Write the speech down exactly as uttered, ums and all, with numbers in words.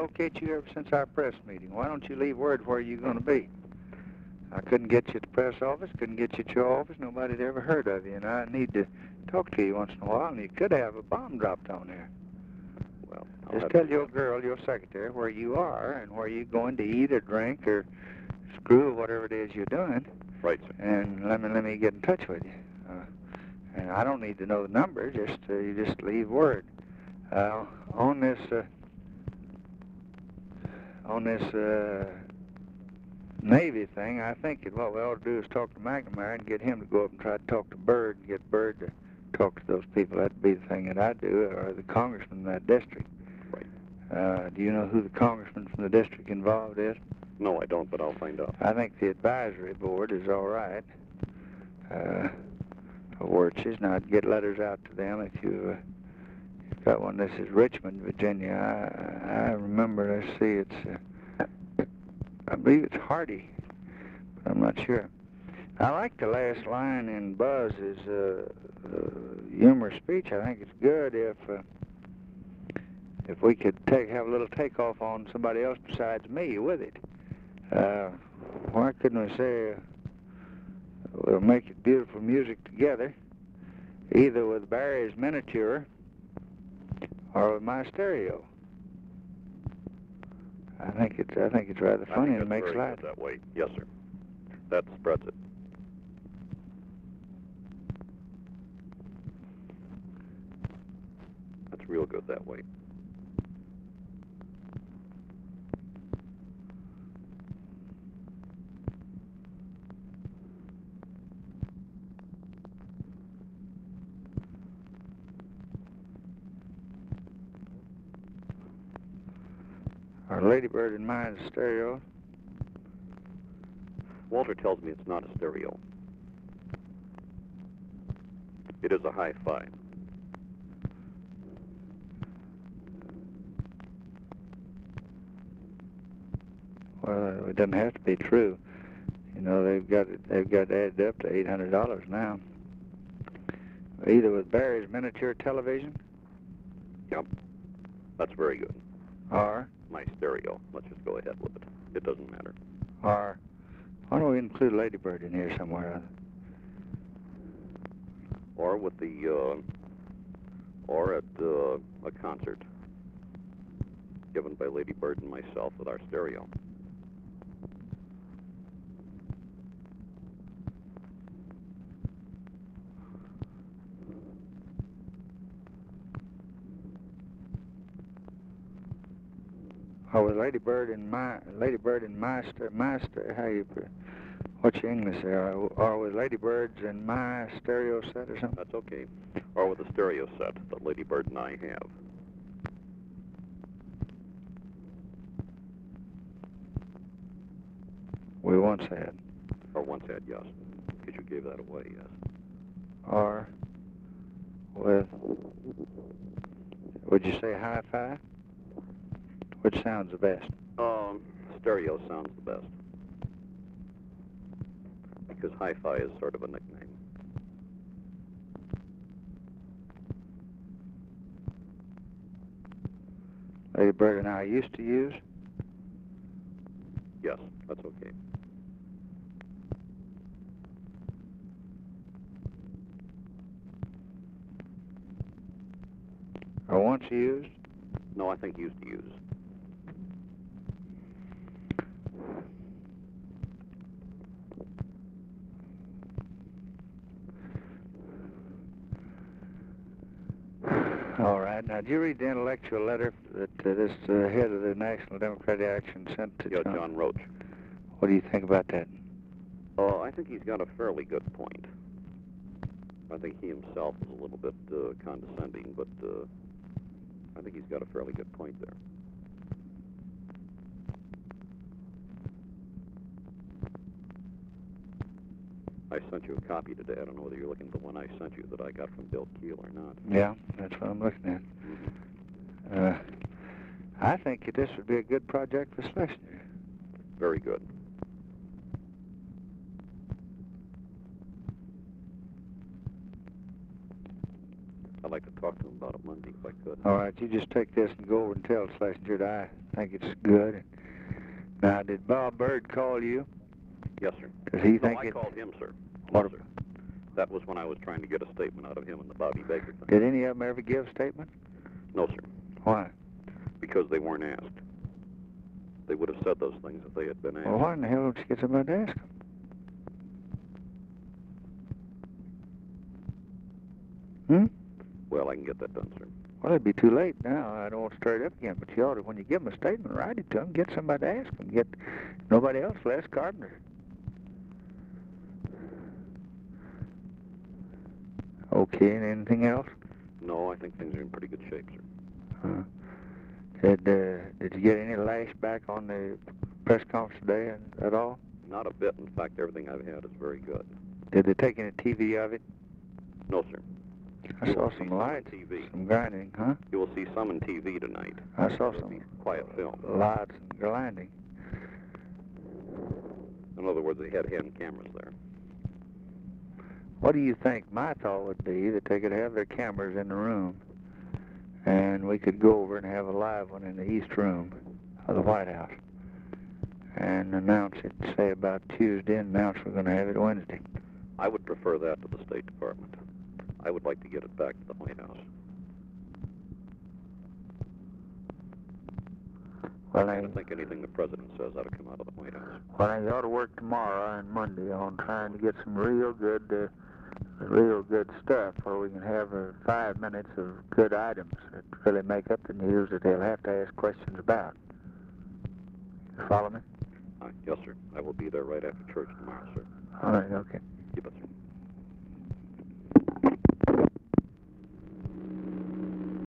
locate you ever since our press meeting. Why don't you leave word where you're going to be? I couldn't get you at the press office, couldn't get you at your office. Nobody'd ever heard of you, and I need to talk to you once in a while, and you could have a bomb dropped on there. Well, I'll Just have tell to- your girl, your secretary, where you are and where you're going to eat or drink or screw or whatever it is you're doing, Right, sir. and let me let me get in touch with you. Uh, and I don't need to know the number. Just uh, you just leave word uh, on this uh, on this uh, Navy thing. I think that what we ought to do is talk to McNamara and get him to go up and try to talk to Byrd and get Byrd to talk to those people. That'd be the thing that I'd do, or the congressman in that district. Right. Uh, do you know who the congressman from the district involved is? No, I don't, but I'll find out. I think the advisory board is all right. Uh, Wirtsch's. Now, I'd get letters out to them if you, uh, you've got one. This is Richmond, Virginia. I, I remember, let's see, it's, uh, I believe it's Hardy, but I'm not sure. I like the last line in Buzz's uh, uh, humorous speech. I think it's good if uh, if we could take have a little takeoff on somebody else besides me with it. Uh, why couldn't we say uh, we'll make it beautiful music together, either with Barry's miniature or with my stereo? I think it's I think it's rather I funny think and that's makes very light. good that way. Yes, sir. That spreads it. That's real good that way. Our Ladybird in mine is stereo. Walter tells me it's not a stereo. It is a hi-fi. Well, it doesn't have to be true. You know, they've got it, they've got it added up to eight hundred dollars now. Either with Barry's miniature television Yep. That's very good. or My stereo. Let's just go ahead with it. It doesn't matter. or why don't we include Ladybird in here somewhere? Or with the, uh, or at uh, a concert given by Lady Bird and myself with our stereo. Or with Ladybird in my Ladybird in my ster my ster how you put- what's your English there? Or with Ladybirds in my stereo set or something? That's okay. Or with the stereo set that Lady Bird and I have. We once had. Or once had, yes. Because you gave that away, yes. Or with, would you say hi-fi? Which sounds the best? Um, stereo sounds the best. Because hi-fi is sort of a nickname. Ladybird and I used to use. Yes, that's okay. Or once used. No, I think used to use. All right. Now, did you read the intellectual letter that uh, this uh, head of the National Democratic Action sent to Yeah, John? John Roach. What do you think about that? Uh, I think he's got a fairly good point. I think he himself is a little bit uh, condescending, but uh, I think he's got a fairly good point there. I sent you a copy today. I don't know whether you're looking at the one I sent you that I got from Bill Keel or not. Yeah, that's what I'm looking at. Uh, I think that this would be a good project for Schlesinger. Very good. I'd like to talk to him about it Monday if I could. All right, you just take this and go over and tell Schlesinger that I think it's good. Now, did Bob Bird call you? Yes, sir. Does he No, think I it? called him, sir. What No, sir. That was when I was trying to get a statement out of him and the Bobby Baker thing. Did any of them ever give a statement? No, sir. Why? Because they weren't asked. They would have said those things if they had been asked. Well, why in the hell don't you get somebody to ask them? Hmm? Well, I can get that done, sir. Well, it'd be too late now. I don't want to stir it up again, but you ought to, when you give them a statement, write it to them. Get somebody to ask them. Get nobody else, Les Carpenter. Okay, and anything else? No, I think things are in pretty good shape, sir. Uh, did, uh, did you get any lashback on the press conference today and, at all? Not a bit. In fact, everything I've had is very good. Did they take any T V of it? No, sir. I You saw will see some some on lights, T V. some grinding, huh? You will see some on T V tonight. I saw It'll some be quiet film. lights and grinding. In other words, they had hand cameras there. What do you think? My thought would be that they could have their cameras in the room, and we could go over and have a live one in the East Room of the White House, and announce it, say about Tuesday, and announce we're going to have it Wednesday. I would prefer that to the State Department. I would like to get it back to the White House. Well, I I, don't think anything the President says ought to come out of the White House. well, I ought to work tomorrow and Monday on trying to get some real good, uh, real good stuff where we can have uh, five minutes of good items that really make up the news that they'll have to ask questions about. You follow me? Uh, yes, sir. I will be there right after church tomorrow, sir. All right, okay. You bet, sir.